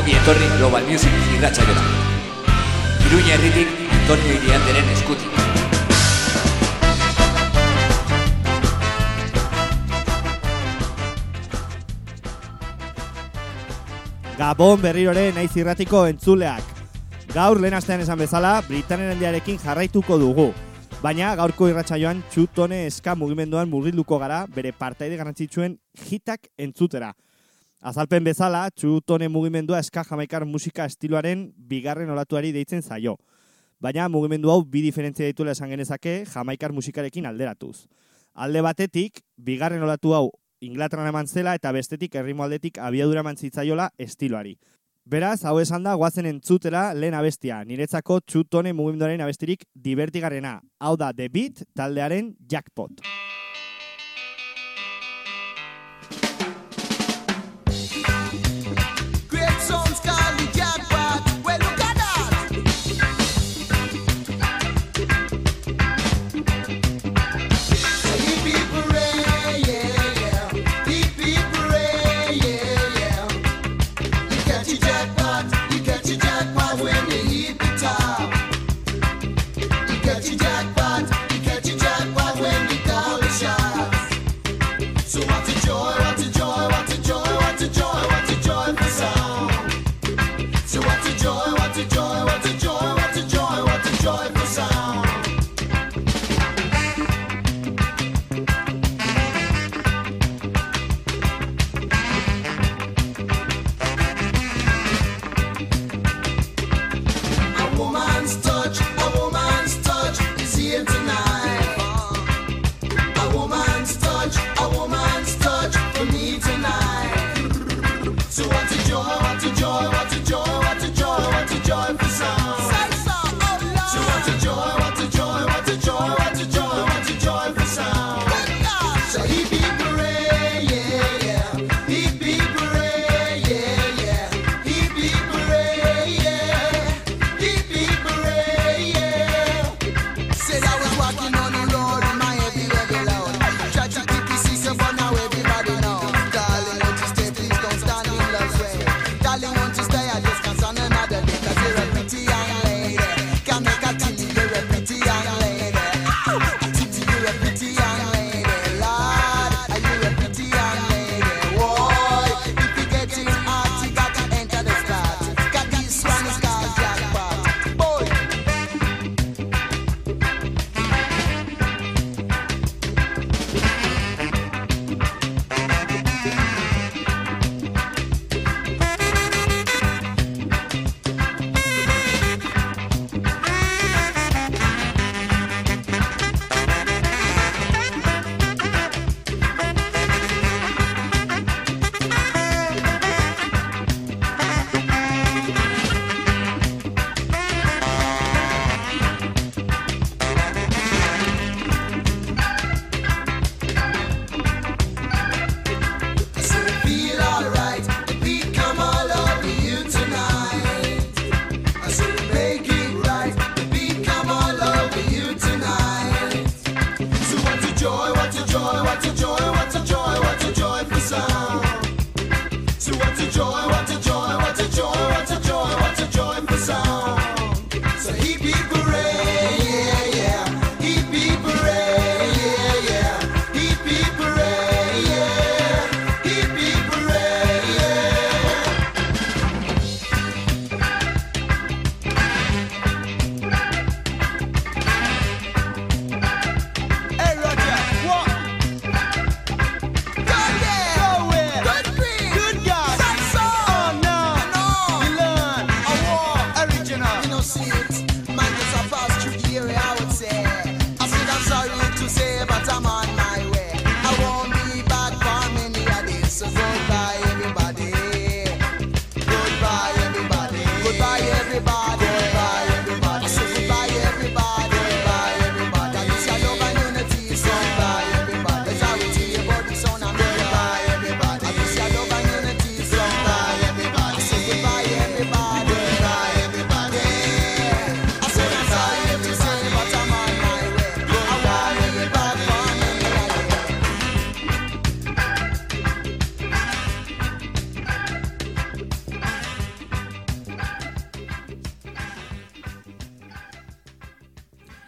Ongi etorri Global Music irratsaiora. Iruña herritik Antonio Irianderen eskutik. Gabon berrirore naiz irratiko entzuleak. Gaur lehen astean esan bezala, Britainiarendiarekin jarraituko dugu. Baina gaurko irratsaioan txutone eska mugimenduan murgilduko gara bere partaide garrantzitsuen hitak entzutera. Azalpen bezala, txutone mugimendua eska jamaikar musika estiloaren bigarren olatuari deitzen zaio. Baina mugimendu hau bi diferentzia dituela esan genezake jamaikar musikarekin alderatuz. Alde batetik, bigarren olatu hau Inglaterran eman zela eta bestetik erritmo aldetik abiadura eman zitzaiola estiloari. Beraz, hau esan da, goazen entzutera lehen abestia, niretzako txutone mugimenduaren abestirik divertigarrena. Hau da The Beat taldearen Jackpot. Jackpot, you catch your jackpot when you call the shot.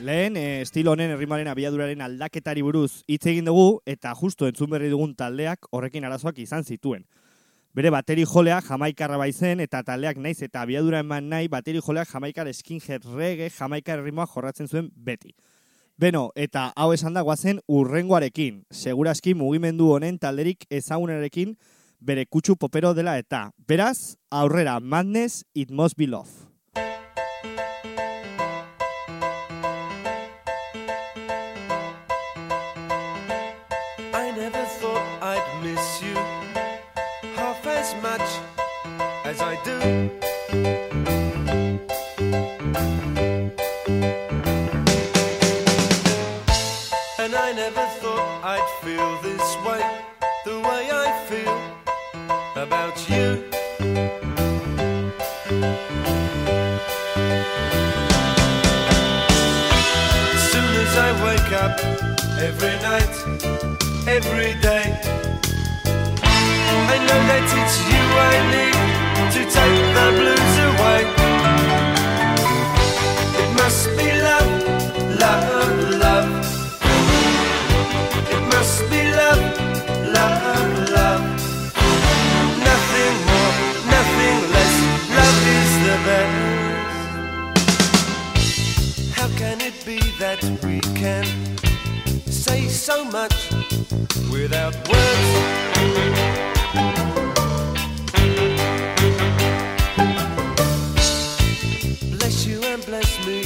Lehen, estilo honen errimaren abiaduraren aldaketari buruz hitz egin dugu eta justu entzun berri dugun taldeak horrekin arazoak izan zituen. Bere bateri jolea jamaikarra baizen eta taldeak naiz eta abiadura eman nahi bateri joleak jamaikar skinhead reggae jamaikar errimoa jorratzen zuen beti. Beno, eta hau esan da guazen urrengoarekin. Segurazki mugimendu honen talderik ezagunerekin bere kutsu popero dela eta. Beraz, aurrera, Madness, It Must Be Love. I never thought I'd miss you half as much as I do. And I never thought I'd feel this way, the way I feel about you. As soon as I wake up, every night, every day, I know that it's you I need to take the blues away. It must be love, love, love. It must be love, love, love. Nothing more, nothing less. Love is the best. How can it be that we can say so much without words? Bless you and bless me.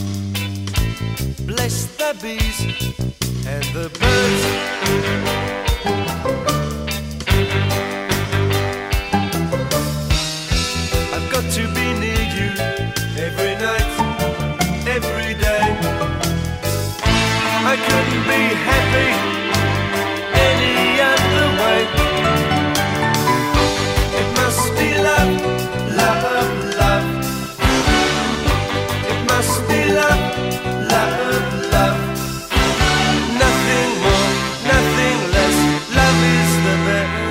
Bless the bees and the birds. I've got to be near you every night, every day. I couldn't be happy any other way. It must be love, love, love. It must be love, love, love. Nothing more, nothing less. Love is the best.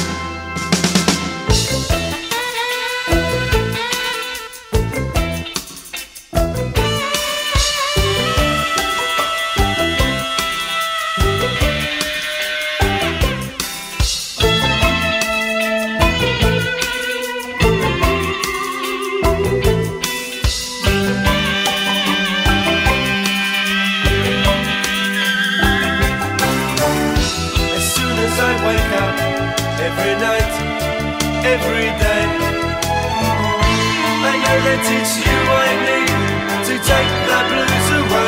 Every night, every day, I know that it's you I need to take the blues away.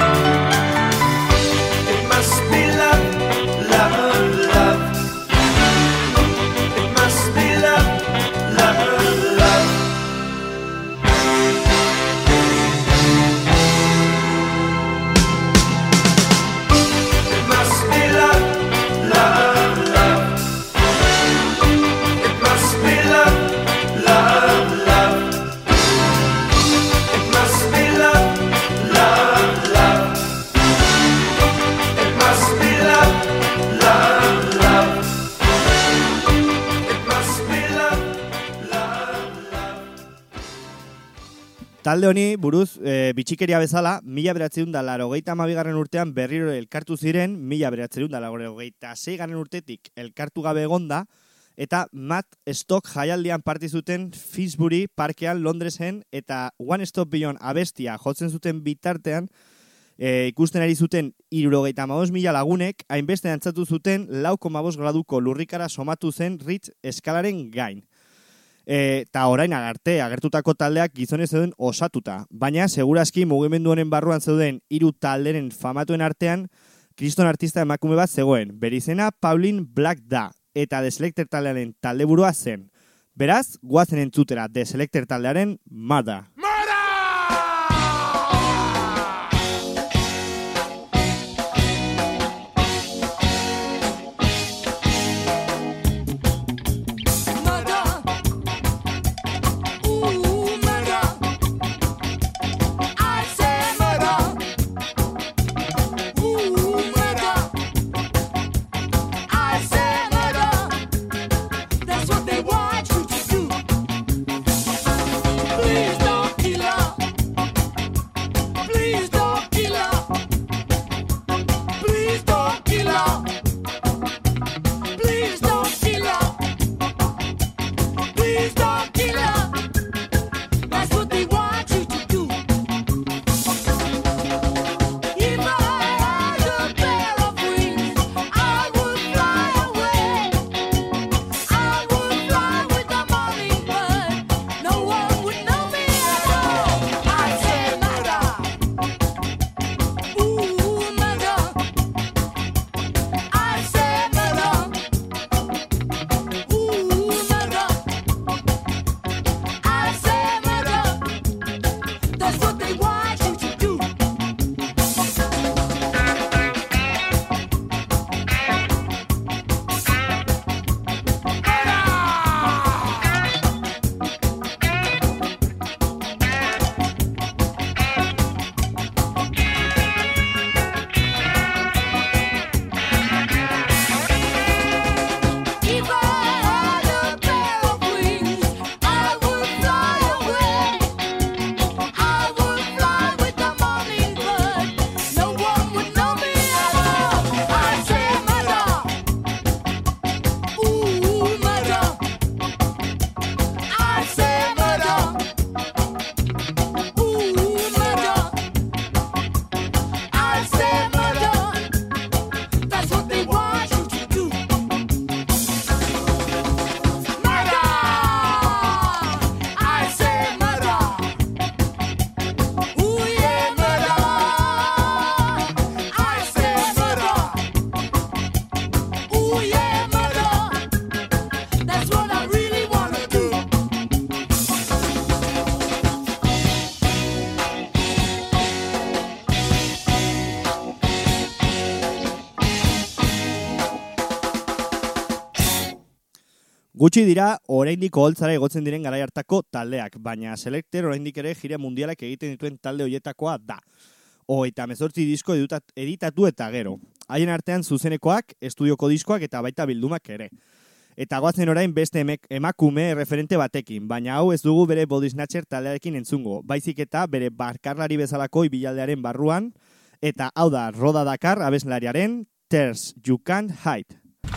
It must be love, love, love. It must be love, love, love. It must be love, love, love. It must be love, love, love. It must be love, love, love. It must be love, love, love. It must be love, love, love. Talde honi buruz bitxikeria bezala, 1982 urtean berriro elkartu ziren, 1986 urtetik elkartu gabe egonda, eta Matt Stock jaialdian parte zuten Finsbury parkean Londresen eta One Stop Beyond abestia jotzen zuten bitartean ikusten ari zuten 75.000 lagunek hainbeste dantzatu zuten 4,5 graduko lurrikara somatu zen Ritz eskalaren gain. Eta orain arte agertutako taldeak gizonez zeuden osatuta, baina segurazki mugimendu honen barruan zeuden 3 talderen famatuen artean kriston artista emakume bat zegoen, bere izena Pauline Black da, eta The Selecter taldearen taldeburua zen. Beraz, guazen entzutera The Selecter taldearen Murder! That's what they want you to do. Please don't Gutxi dira, oraindik oholtzara egotzen diren garai hartako taldeak, baina Selecter oraindik ere gira mundialak egiten dituen talde hoietakoa da. 38 disko editatu eta gero. Haien artean zuzenekoak, estudioko diskoak eta baita bildumak ere. Eta goazen orain beste emakume referente batekin, baina hau ez dugu bere Body Snatcher taldearekin entzungo, baizik eta bere barkarlari bezalako ibilaldearen barruan, eta hau da Roda Dakar abeslariaren Tears You Can't Hide.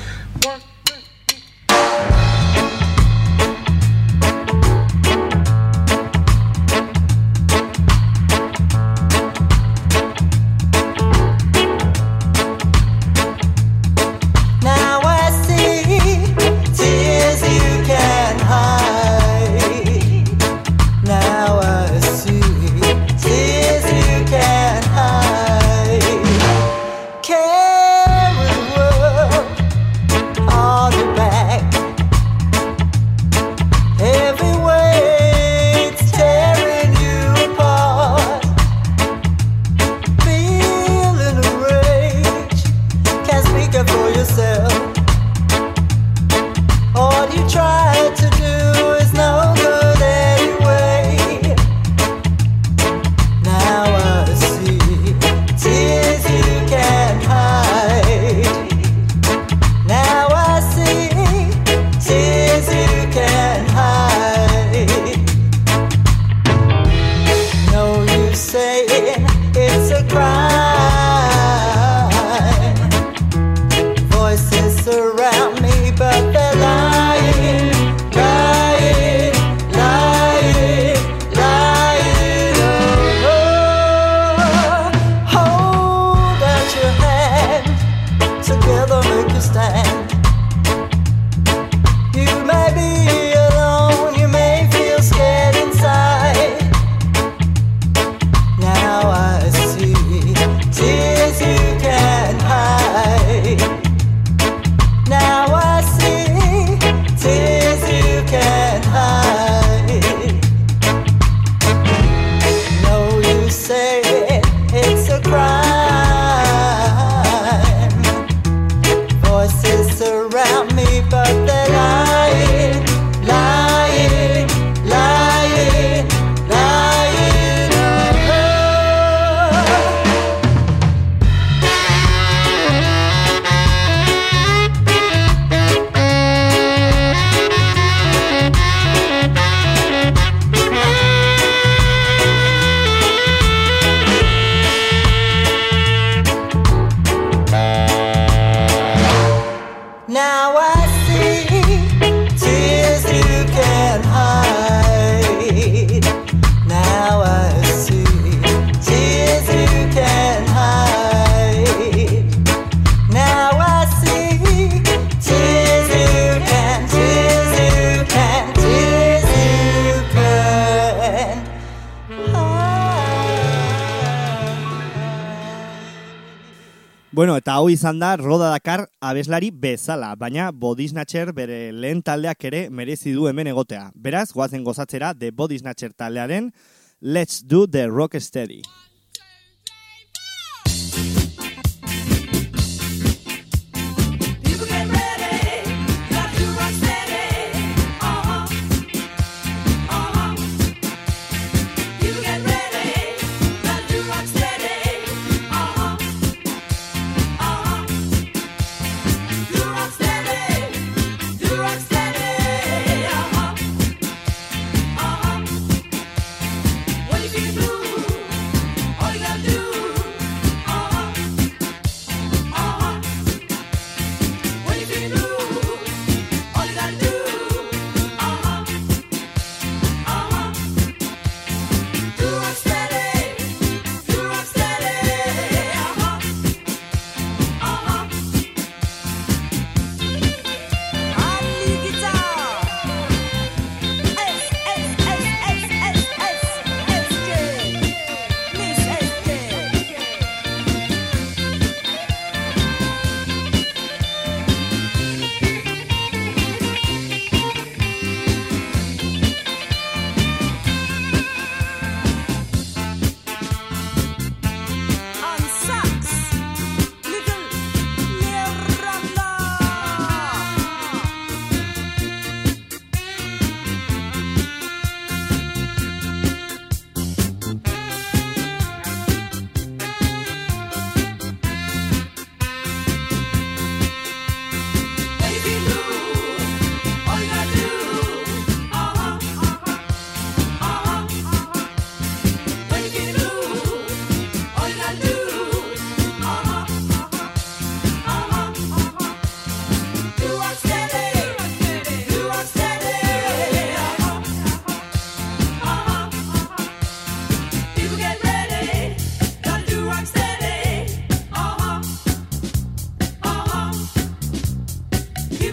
Bueno, eta hau izan da Roda Dakar abeslari bezala, baina Body Snatcher bere lehen taldeak ere merezi du hemen egotea. Beraz, goazen gozatzera The Body Snatcher taldearen Let's Do the Rocksteady.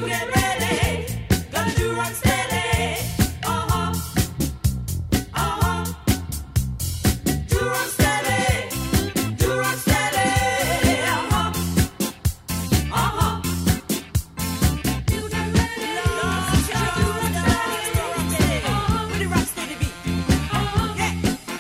get ready, gonna do rock steady. Do rock steady, do rock steady. You get ready, do rock steady. With the rock steady beat. Yeah.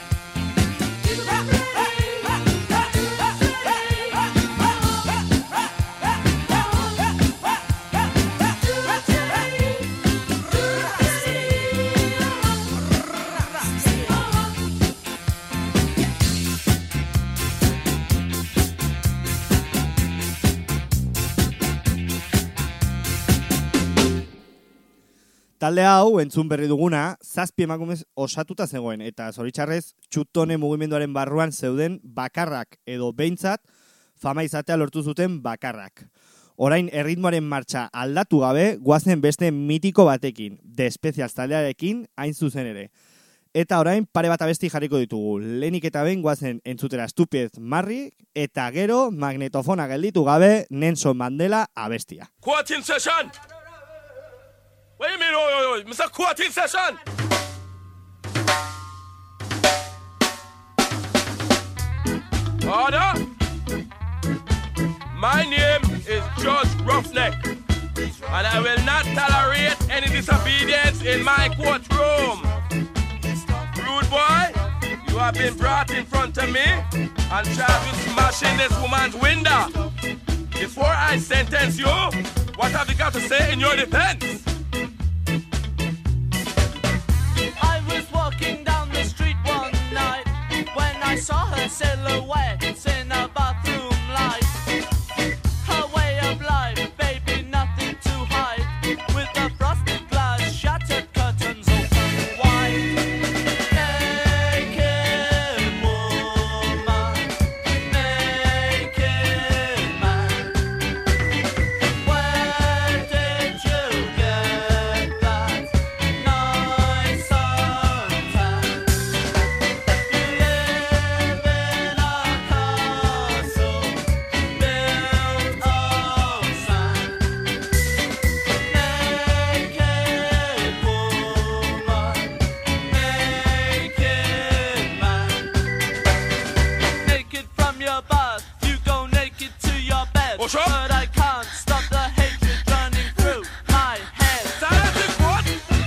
Talde hau, entzun berri duguna, 7 emakumez osatuta zegoen, eta zoritxarrez, Txutone mugimenduaren barruan zeuden bakarrak, edo behintzat, fama izatea lortu zuten bakarrak. Orain erritmoaren martxa aldatu gabe, guazen beste mitiko batekin, The Specials taldearekin, hain zuzen ere. Eta orain pare bat abesti jarriko ditugu. Lehenik eta behin guazen entzutera Stupid Marri, eta gero magnetofona gelditu gabe Nelson Mandela abestia. Quoting session! What do you mean, oh, Mr. Quoting session? Order! My name is Judge Roughneck, and I will not tolerate any disobedience in my courtroom. Rude boy, you have been brought in front of me and charged with smashing this woman's window. Before I sentence you, what have you got to say in your defense? I was walking down the street one night when I saw her silhouette in a bathroom light. Her way of life, baby, nothing to hide. With the frosted glass, shattered curtains open wide. Naked woman, naked man. Where did you get that nice suntan? You live in a castle built of sand. Naked woman, naked man. Naked from your bath, you go naked to your bed. Oh, sure. But I can't stop the hatred running through my head. Silence in court!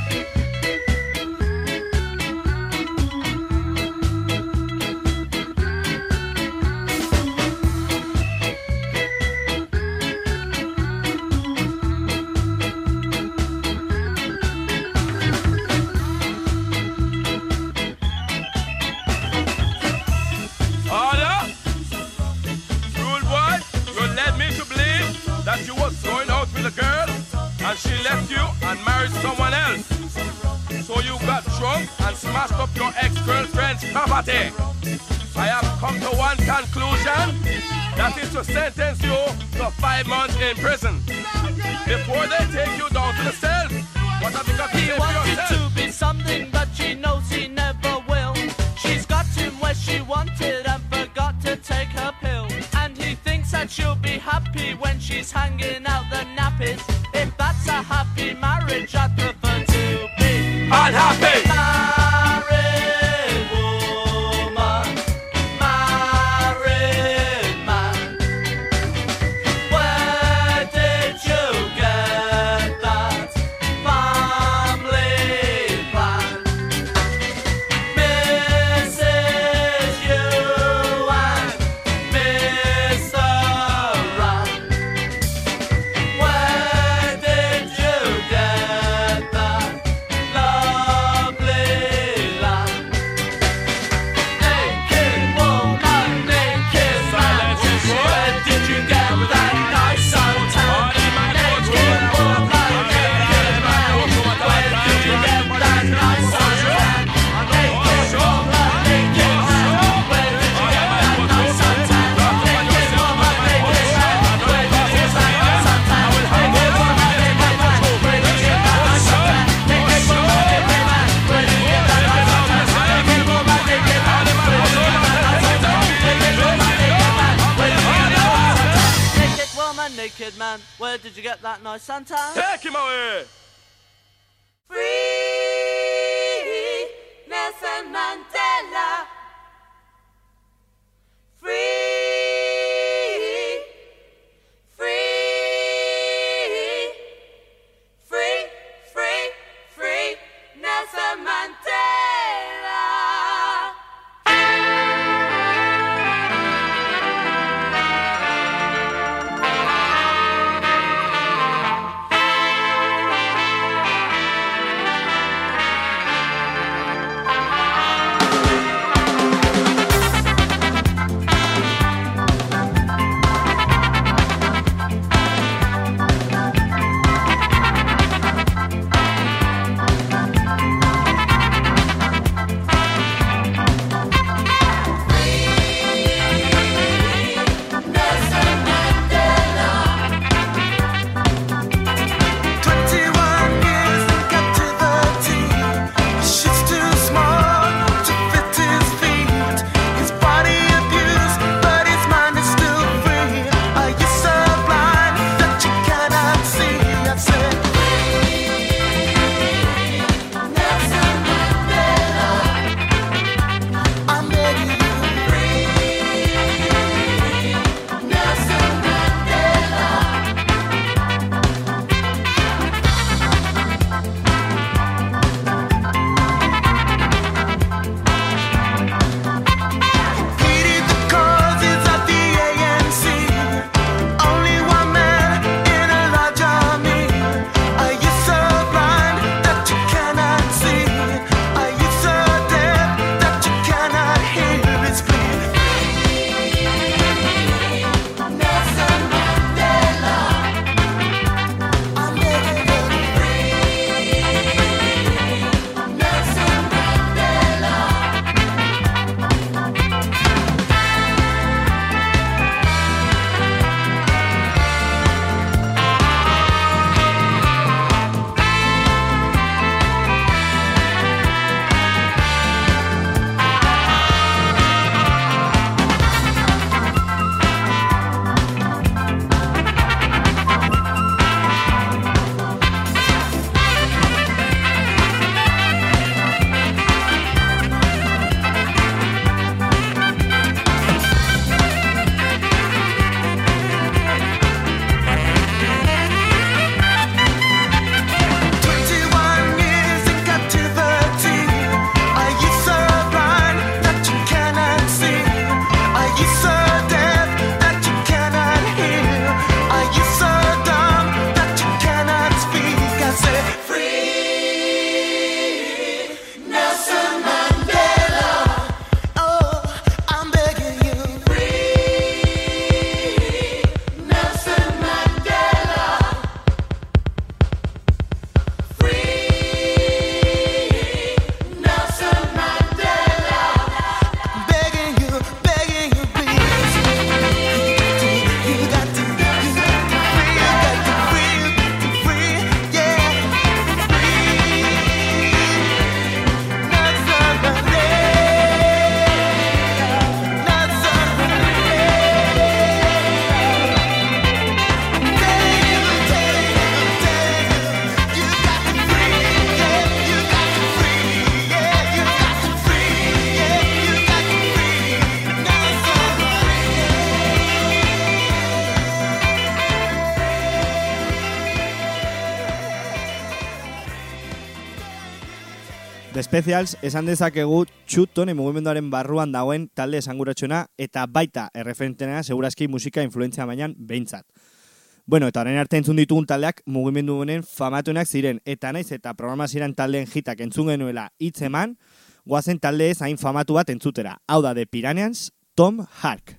Order! Rule boy, you led me to believe that you was going out with a girl and she left you and married someone else. So you got drunk and smashed up your ex-girlfriend's property. I have come to one conclusion, that is to sentence you to 5 months in prison. Before they take you down to the cells, what have you got to He say for wanted yourself? to be something, but she knows he never will. She's got him where she wanted and forgot to take her pill. And he thinks that she'll be happy when she's hanging out the nappies. If that's a happy marriage, I'd prefer to be Unhappy! married woman, married man. Where did you get did you get that nice suntan? Take him away. Free Nelson Mandela. Free, free, free, free, free Nelson Mandela. The Specials esan dezakegu txutone mugimenduaren barruan dagoen talde esanguratsuena eta baita erreferentena segurazki musika influentzia bainan behintzat. Bueno, eta orain arte entzun ditugun taldeak mugimendu honen famatuenak ziren, eta naiz eta programa ziren taldeen hitak entzun genuela hitz eman, goazen talde ez hain famatu bat entzutera. Hau da The Piranhans, Tom Hark.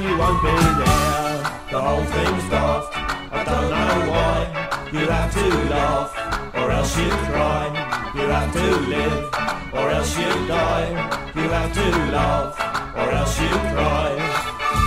you won't be there. The whole thing's daft, I don't know why. You have to laugh, or else you cry. You have to live, or else you die. You have to laugh, or else you cry.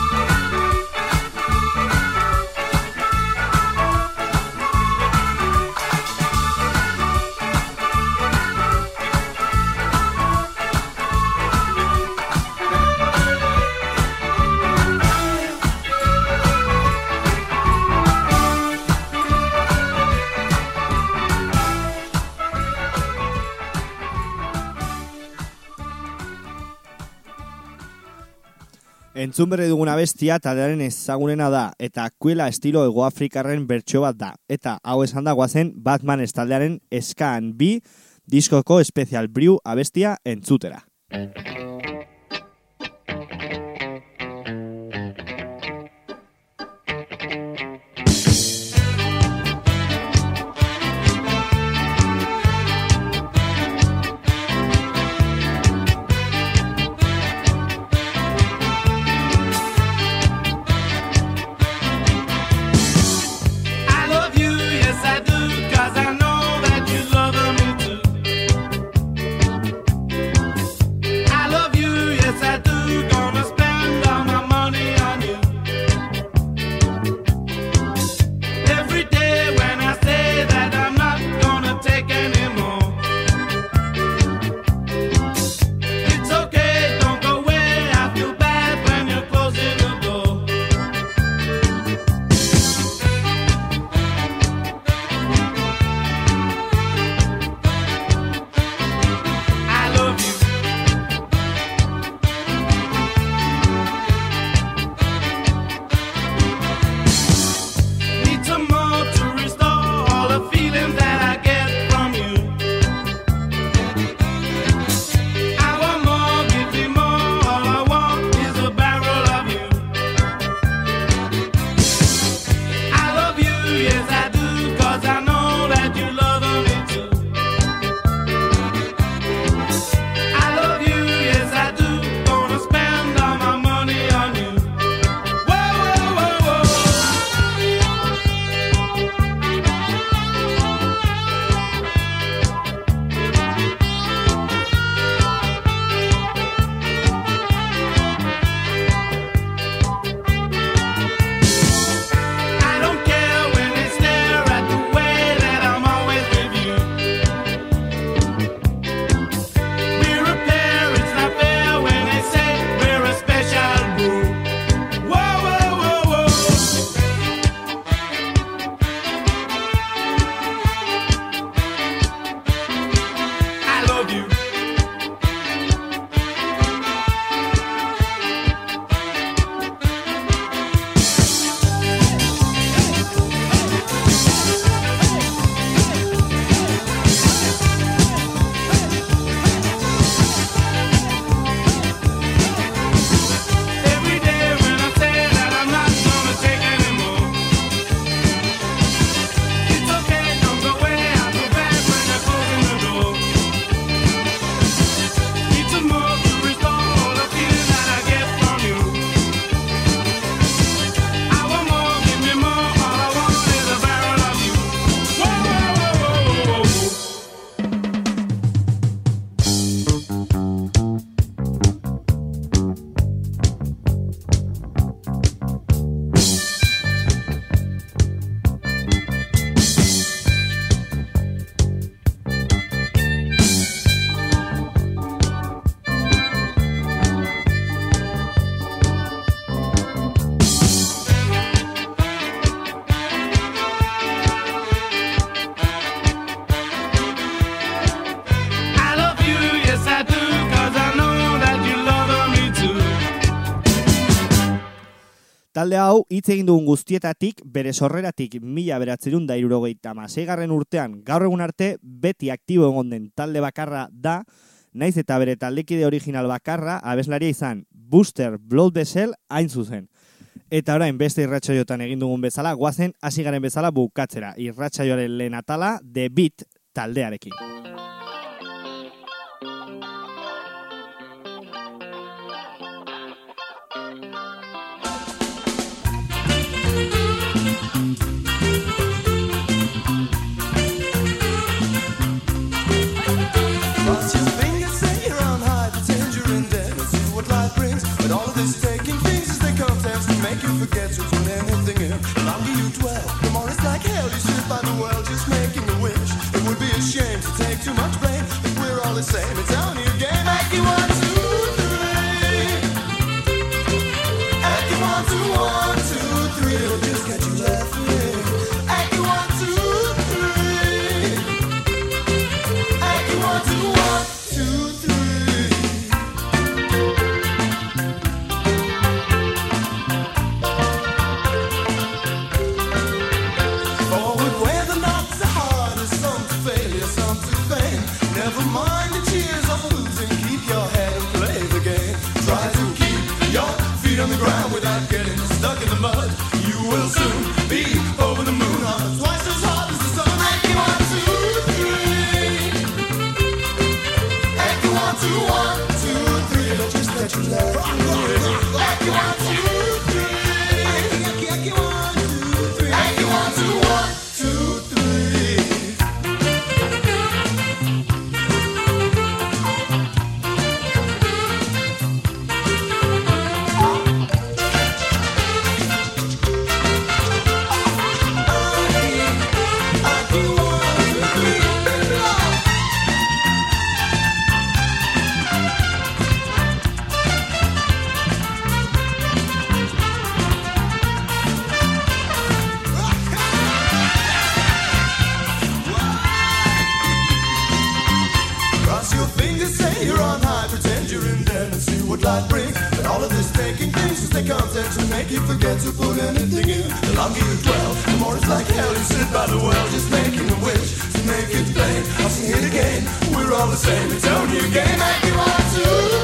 Entzun berri duguna bestia taldearen ezagunena da, eta Aquila estilo hegoafrikarren bertsio bat da. Eta hau esan da guazen Batman taldearen Scan B diskoko Special Brew abestia entzutera. Talde hau hitz egin dugun guztietatik, bere sorreratik 1976 urtean gaur egun arte beti aktibo egon den talde bakarra da, naiz eta bere taldekide original bakarra abeslaria izan, Buster Bloodvessel hain zuzen. Eta orain beste irratsaioetan egin dugun bezala, goazen hasi garen bezala bukatzera, irratsaioaren lehen atala The Beat taldearekin. contents to make you forget to put anything in. The longer you dwell, the more it's like hell. You sit by the well just making a wish. It would be a shame to take too much blame if we're all the same. It's only a game. Make you 1, 2, 3. Make you 1, 2, 1, 2, 3. It'll just get you laughing. Make you 1, 2, 3. Make you 1, 2, 1, 2, 3. Forward where the knocks are hardest, some to failure, some to fame. Never mind the tears of losing, keep your head and play the game. Try to keep your feet on the ground without getting stuck in the mud. You will soon be over the moon, twice as hard as the sun. Make you 1, 2, 3. Make you 1, 2, 1, 2, 3. It'll just let you laugh. Make you 1, 2, 3. Make you 1, 2, 3. Make you 1, 2, 1, 2, 3. Cross your fingers, say you're on high, pretend you're in there and see what life brings. But all of this taking things is the content to make you forget to put anything in. The longer you dwell, the more it's like hell. You sit by the well, just making a wish to make it plain. I'll sing it again, we're all the same. It's only a game. Make you 1, 2,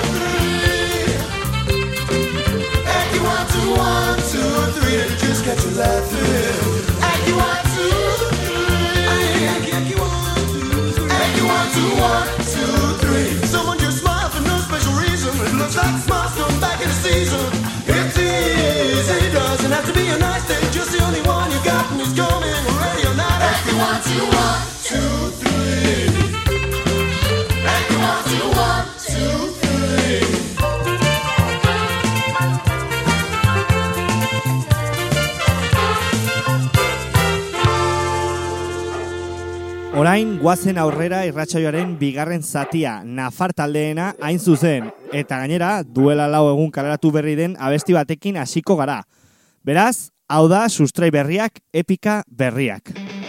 3. Make you 1, 2, 1, 2, 3. It'll just get you laughing. Make you 1, 2, 3. Make you 1, 2, 3. Make you 1, 2, 1, 2, 3. Someone just smiled for no special reason. It looks like smiles come back in the season. It's easy, it doesn't have to be a nice day. Just the only one you got and he's coming ready or not. Make you 1, 2, 1, 2, 3. Make you 1, 2, 1, 2, 3. Orain guazen aurrera irratsaioaren bigarren zatia, Nafar taldeena hain zuzen, eta gainera duela 4 egun kaleratu berri den abesti batekin hasiko gara. Beraz, hau da sustrai berriak, epika berriak.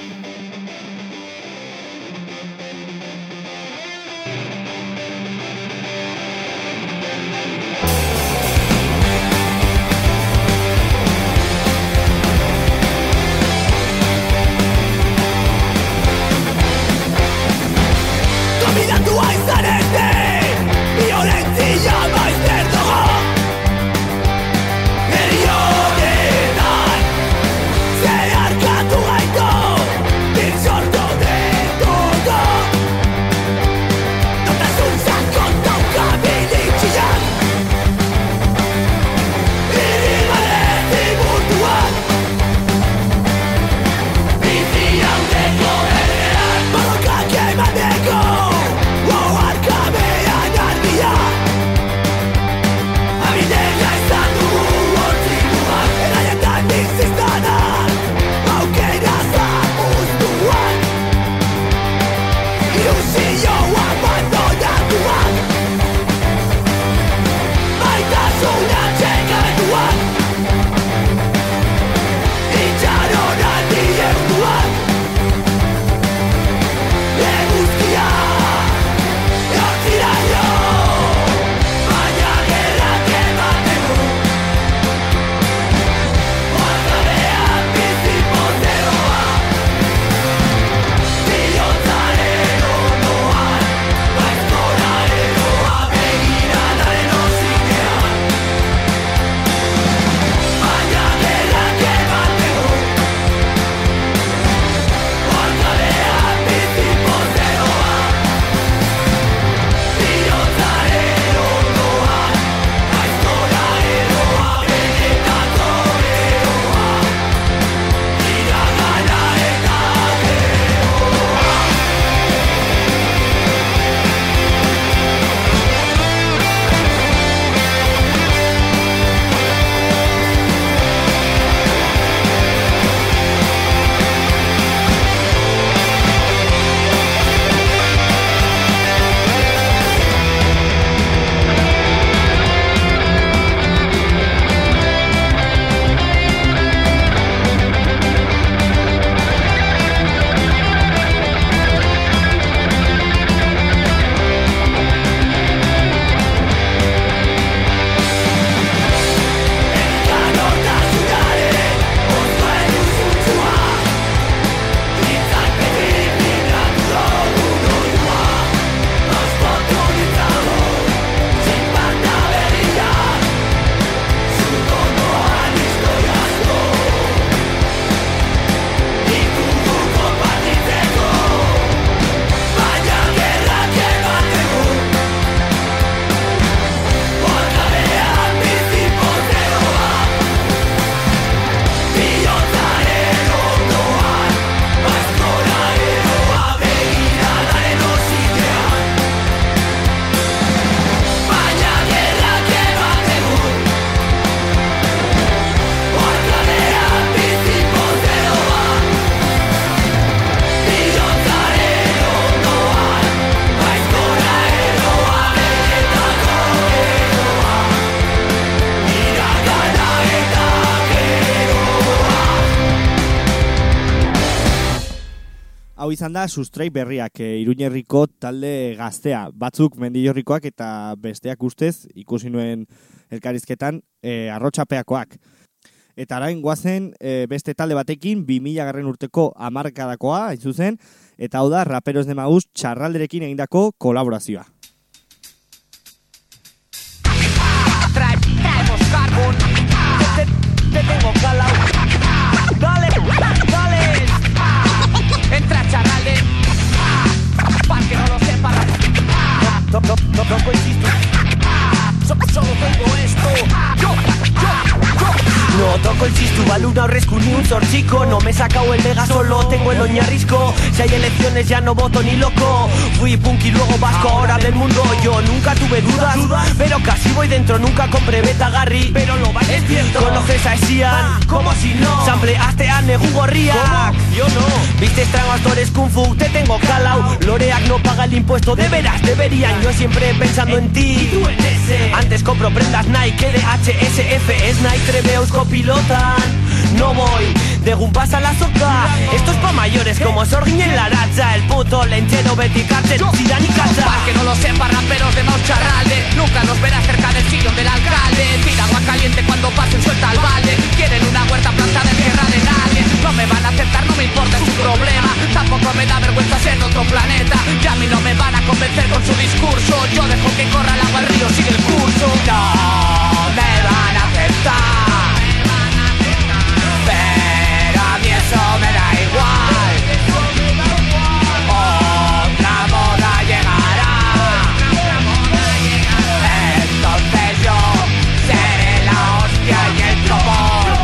Gonbidatua izan ezik, violentzia maizter dugu. Herri honetan, zeharkatu gaitu. hau izan da Sustrai berriak, Iruñerriko talde gaztea. Batzuk Mendillorrikoak eta besteak ustez, ikusi nuen elkarizketan, arrotxapeakoak. Eta arain guazen beste talde batekin 2000 urteko hamarkadakoa, hain zuzen, eta hau da Raperos de Maús Txarralderekin egindako kolaborazioa. Traemos carbón, te tengo calao. Dale, dale. Entra Charralde, para que no lo sepa. No coincido. Solo tengo esto. Yo. No toco el chistu, baluna o rescu ni un sorchico. No me he sacado el Vega, solo tengo el Oñarrisco. Si hay elecciones ya no voto ni loco. Fui punk y luego vasco, ahora del mundo. Yo nunca tuve dudas, pero casi voy dentro. Nunca compré Beta Garry, pero lo vais es cierto. Conoces a Esian, como si no. Sampleaste a Negu Gorriak, yo no. Viste extraño actores Kung Fu, te tengo calao. Loreak no paga el impuesto, de veras deberían. Yo siempre pensando en ti, tú en ese. Antes compro prendas Nike, de HSF, es Nike, Treveus, pilotan. No voy de gumpas a la soca. Esto es pa' mayores como Sorguiñ en la racha. El puto lenchero Betty Carter, Zidane y Cacha. Para que no lo sepa, Raperos de Maús Txarralde. Nunca los verás cerca del sillón del alcalde. Tira agua caliente cuando pasen, suelta al balde. Quieren una huerta plantada en tierra de nadie. No me van a aceptar, no me importa, es su problema. Tampoco me da vergüenza ser otro planeta. Y a mí no me van a convencer con su discurso. Yo dejo que corra el agua al río, sigue el curso. No me van a aceptar. Pero a mí eso me da igual. Otra moda llegará. Entonces yo seré la hostia y el copón.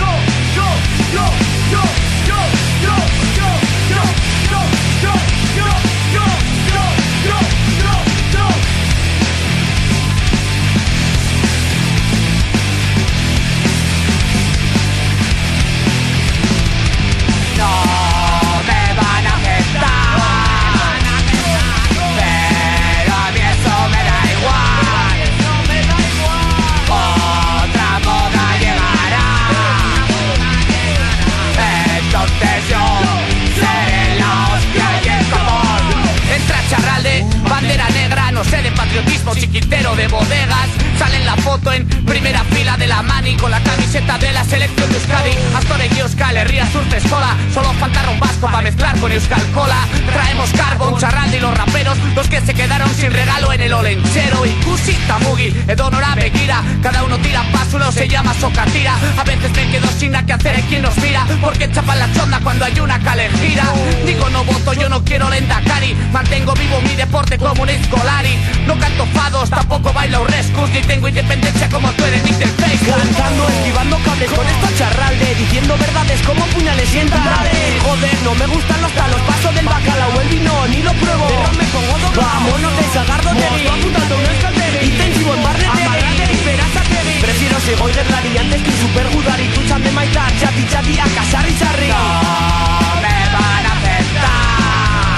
Bandera negra, no sé de patriotismo, chiquitero de bodegas. Sale en la foto en primera fila de la mani con la camiseta de la selección de Euskadi. Astorek y Euskal Herria surte escola. Solo falta un vasco para mezclar con Euskal Cola. Traemos Carbon, Txarralde y los raperos, los que se quedaron sin regalo en el olenchero. Ikusita Mugi, Edonora Begira. Cada uno tira pa' su lado, se llama socatira. A veces me quedo sin nada que hacer, hay quien nos mira, porque chapan la chonda cuando hay una calejira. Digo no voto, yo no quiero Lendakari. Mantengo vivo mi deporte como un escolari. No canto fados, tampoco bailo rescus, ni tengo independencia como tú eres Mr. Fake. Cantando, esquivando cables con esto Txarralde, diciendo verdades como puñales y entradades. Joder, no me gustan los talos, paso del bacalao, el vino, ni lo pruebo. Pero me pongo doblado. Vámonos de Sagardo de Ri. Apuntando un escalderi. Intensivo en Barrete y Peraz a Tevi. Prefiero Segoy de Rari antes que un super Gudari. Tuchan de Maitar, chati a Casarri Sarri. No me van a aceptar.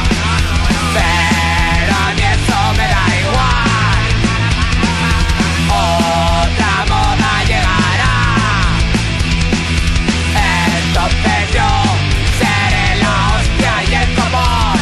Pero a mí eso me da igual. Otra moda llegará. Entonces yo seré la hostia y el copón.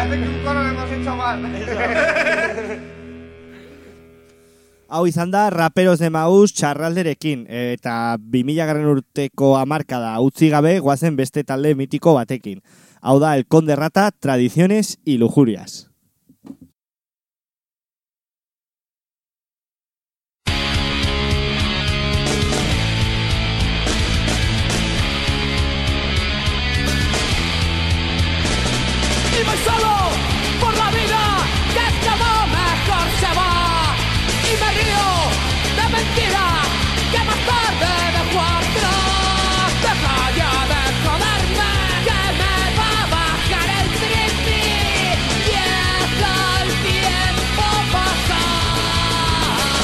parece que un coro lo hemos hecho mal. Hau izan da Raperos de Maús txarralderekin, eta 2000 urteko hamarkada utzi gabe goazen beste talde mitiko batekin. Hau da El Conde Rata, Tradiciones y Lujurias. Y voy solo por la vida, que es como mejor se va. Y me río de mentira, que más tarde dejo atrás. Deja ya de joderme, que me va a bajar el tripi. Y deja el tiempo pasar.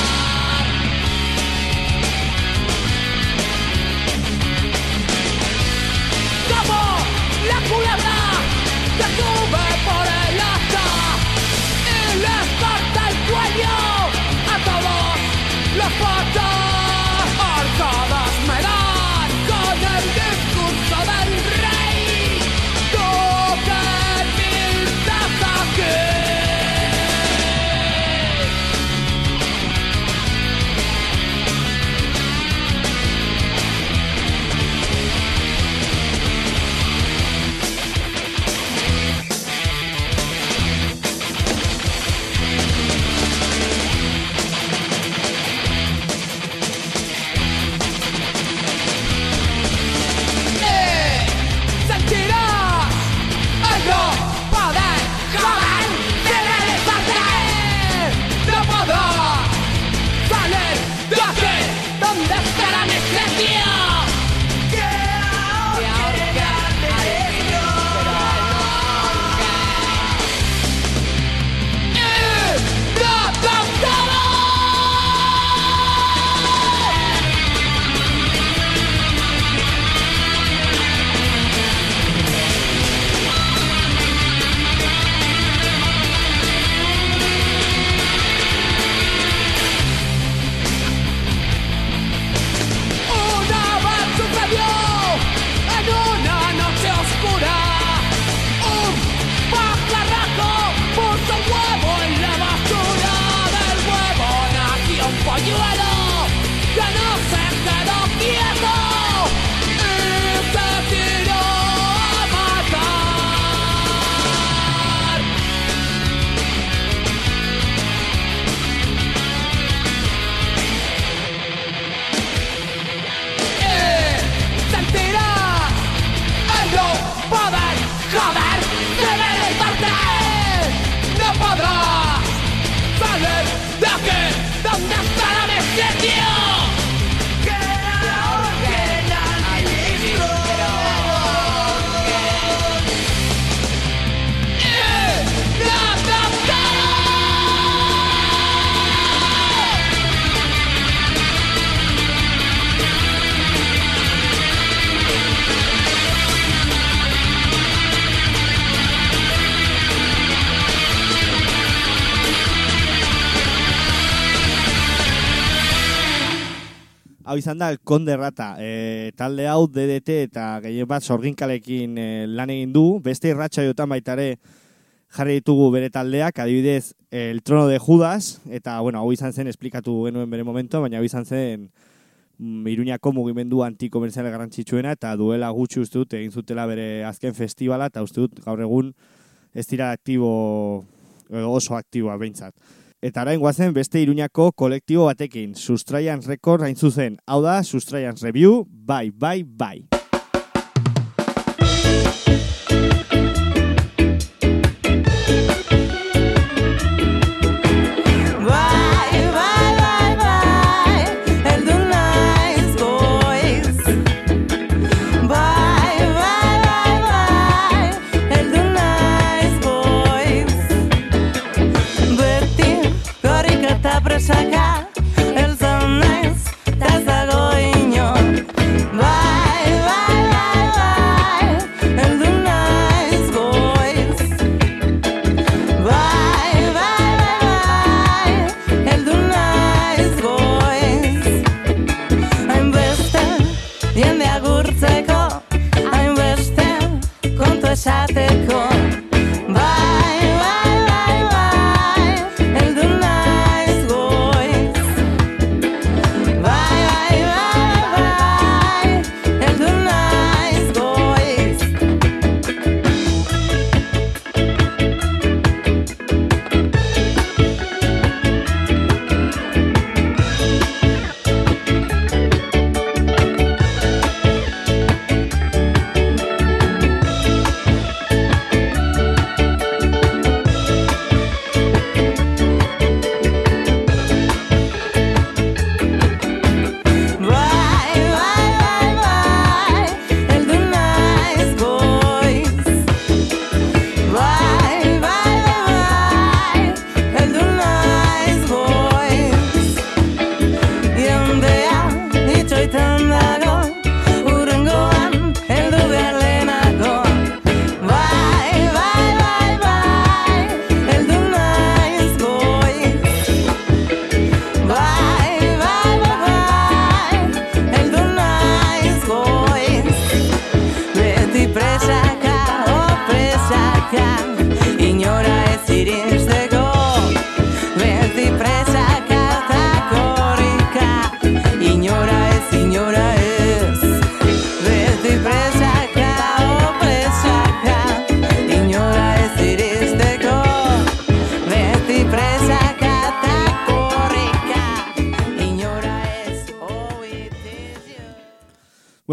Como la culebra que sube por el asta y les corta el cuello a todos los patas. Arcadas me dan con el discurso del rey. Tú que pintas aquí. Sentirás el no poder joder sin elefante. No podrás salir de aquí donde estará mi sitio. Una vez sucedió en una noche oscura. Un pajarraco puso un huevo en la basura. Del huevo nació un polluelo que no se quedó quieto y se tiró a matar. Sentirás el no poder joder sin elefante. No podrás salir de aquí donde estará mi sitio. Que ahorquen al ministro. Y la captarán. Hau izan da El Conde Rata, talde hau DDT eta gehien bat sorginkalekin lan egin du, beste irratsaioetan baitare jarri ditugu bere taldeak, adibidez El Trono de Judas, eta bueno, hau izan zen esplikatu genuen bere momento, baina hau izan zen Iruñako mugimendu antikomerzial garrantzitsuena, eta duela gutxi uste dut egin zutela bere azken festivala, eta uste dut gaur egun ez dira aktibo, oso aktiboa behintzat. Eta orain guazen beste Iruñako kolektibo batekin, Sustraians Record hain zuzen. Hau da, Sustraians Review, bye, bye, bye. Bye, bye, bye, bye, el do nice boys. Bye, bye, bye, bye, el do nice boys. Beti gorrik eta presaka, el zonaiz, taz dago inon. Bye, bye.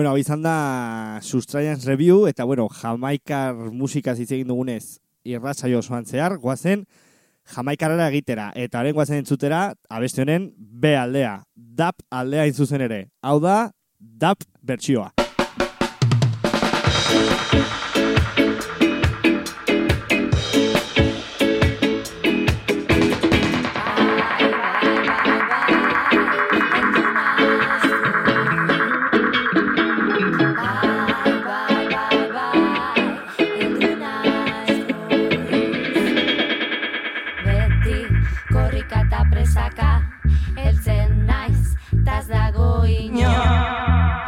Bueno, hau izan da Sustraians Review, eta bueno, jamaikar musikaz hitz egin dugunez irratsaio osoan zehar, guazen jamaikarara egitera, eta haren guazen entzutera, abeste honen B aldea, dub aldea zuzen ere. Hau da, dub bertsioa. Eltzen naiz, taz dago inor.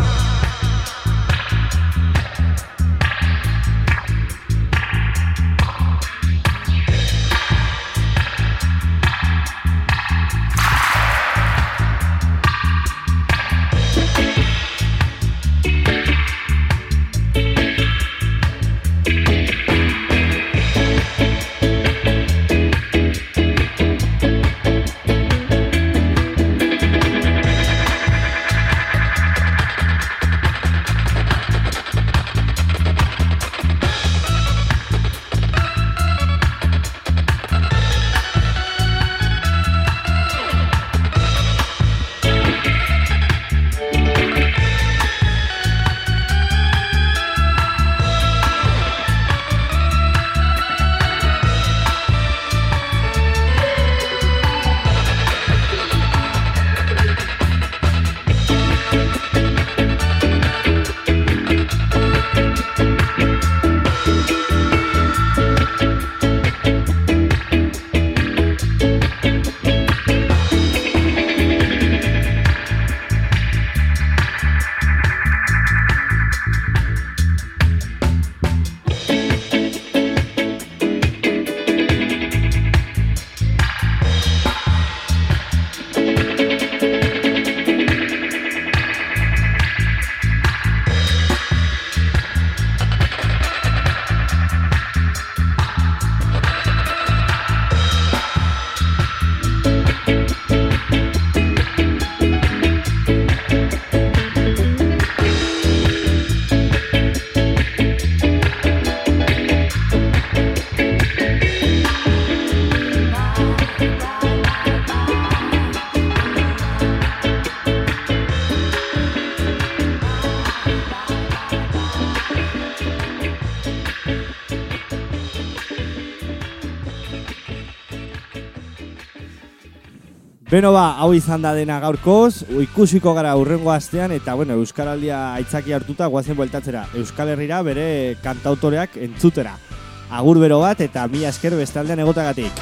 Beno ba, hau izan da dena gaurkoz, ikusiko gara hurrengo astean, eta bueno, Euskaraldia aitzaki hartuta guazen bueltatzera Euskal Herrira bere kantautoreak entzutera. Agur bero bat eta mila esker bestaldean egotagatik.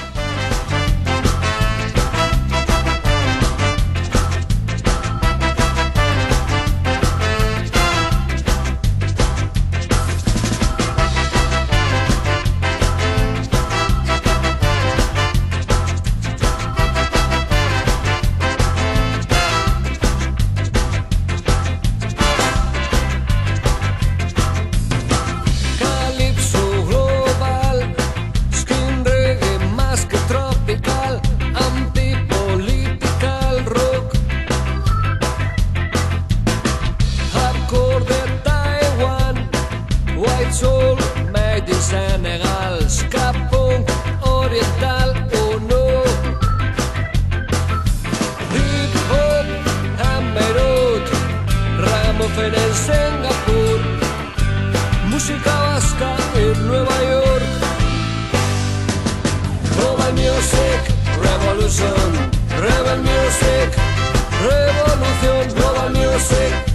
en Singapur, música vasca en Nueva York. Global Music Revolution, Rebel Music Revolución, Global Music